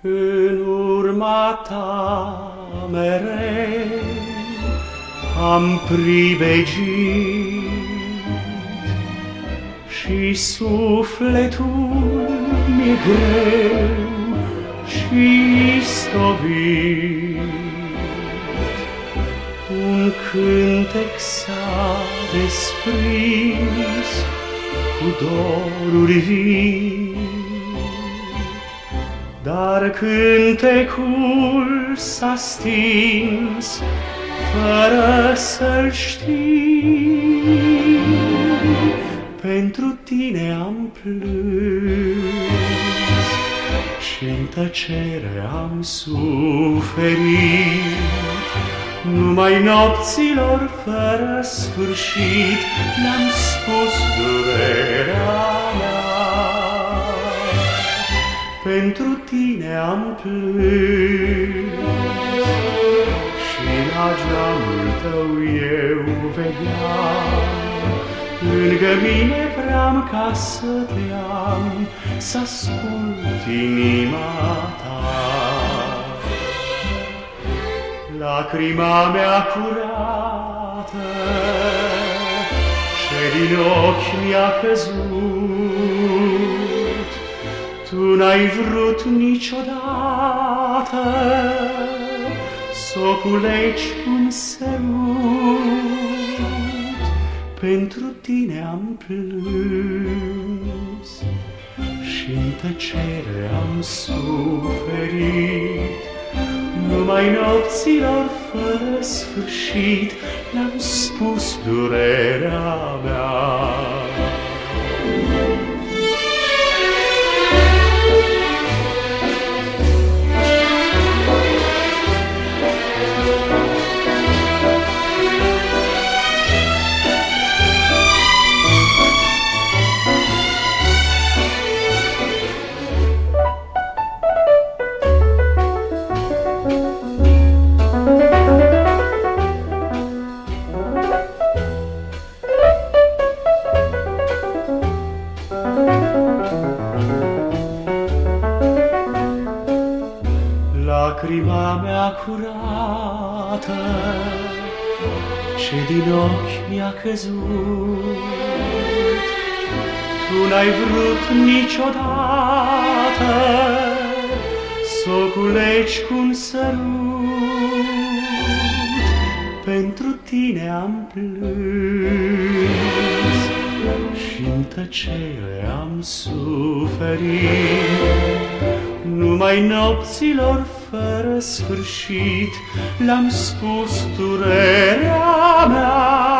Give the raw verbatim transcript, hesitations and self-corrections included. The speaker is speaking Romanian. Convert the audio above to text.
În urma ta mereu am pribegit și sufletul mi-e greu și istovit. Un cântec s-a desprins cu doruri vii, dar cântecul s-a stins fără să-l știi. Pentru tine am plâns și-n tăcere am suferit, numai nopților fără sfârșit le-am spus durerea mea. Pentru tine am plâns și la geamul tău eu vedeam, lângă mine vreau ca să te am, să ascult inima ta. Lacrima mea curată ce din ochi mi-a căzut, tu n-ai vrut niciodată s-o culegi un sărut. Pentru tine am plâns și-n tăcere am suferit, numai nopților fără sfârșit le-am spus durerea mea. Lacrima mea curată ce din ochi mi-a căzut, tu n-ai vrut niciodată s-o culegi cu-n sărut. Pentru tine am plâns și-n tăcere am suferit, numai nopților fără sfârșit le-am spus durerea mea.